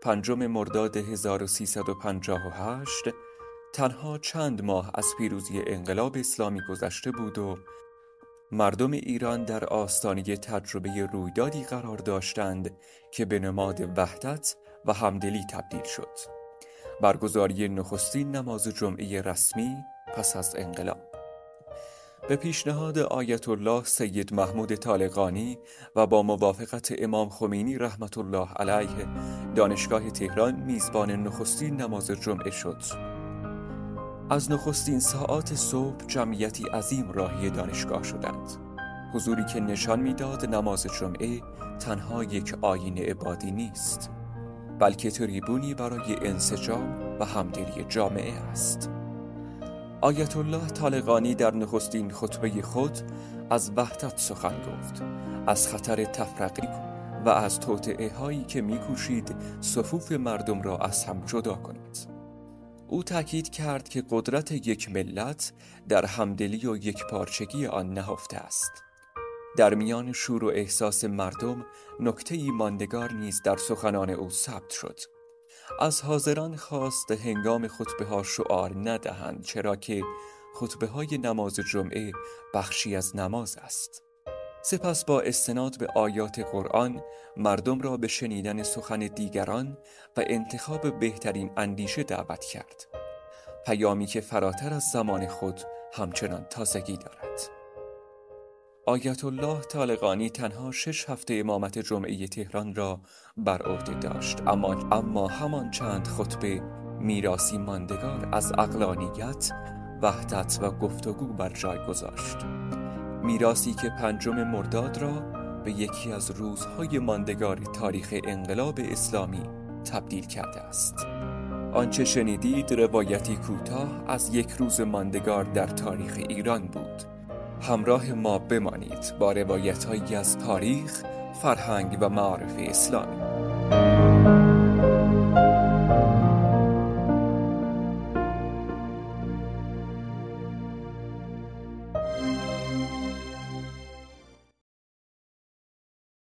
5 مرداد 1358 تنها چند ماه از پیروزی انقلاب اسلامی گذشته بود و مردم ایران در آستانه تجربه رویدادی قرار داشتند که به نماد وحدت و همدلی تبدیل شد: برگزاری نخستین نماز جمعه رسمی پس از انقلاب. به پیشنهاد آیت الله سید محمود طالقانی و با موافقت امام خمینی رحمت الله علیه، دانشگاه تهران میزبان نخستین نماز جمعه شد. از نخستین ساعات صبح جمعیتی عظیم راهی دانشگاه شدند، حضوری که نشان میداد نماز جمعه تنها یک آیین عبادی نیست، بلکه تریبونی برای انسجام و همدلی جامعه است. آیت الله طالقانی در نخستین خطبه خود از وحدت سخن گفت، از خطر تفرقه و از توطئه هایی که می‌کوشید صفوف مردم را از هم جدا کند. او تاکید کرد که قدرت یک ملت در همدلی و یکپارچگی آن نهفته است. در میان شور و احساس مردم نکته‌ای ماندگار نیز در سخنان او ثبت شد. از حاضران خواست هنگام خطبه‌ها شعار ندهند، چرا که خطبه‌های نماز جمعه بخشی از نماز است. سپس با استناد به آیات قرآن مردم را به شنیدن سخن دیگران و انتخاب بهترین اندیشه دعوت کرد، پیامی که فراتر از زمان خود همچنان تازگی دارد. آیت الله طالقانی تنها 6 هفته امامت جمعه تهران را بر عهده داشت، اما همان چند خطبه میراثی ماندگار از عقلانیت، وحدت و گفتگو بر جای گذاشت. میراثی که 5 مرداد را به یکی از روزهای ماندگار تاریخ انقلاب اسلامی تبدیل کرده است. آنچه شنیدید روایتی کوتاه از یک روز ماندگار در تاریخ ایران بود. همراه ما بمانید با روایت‌هایی از تاریخ، فرهنگ و معارف اسلامی.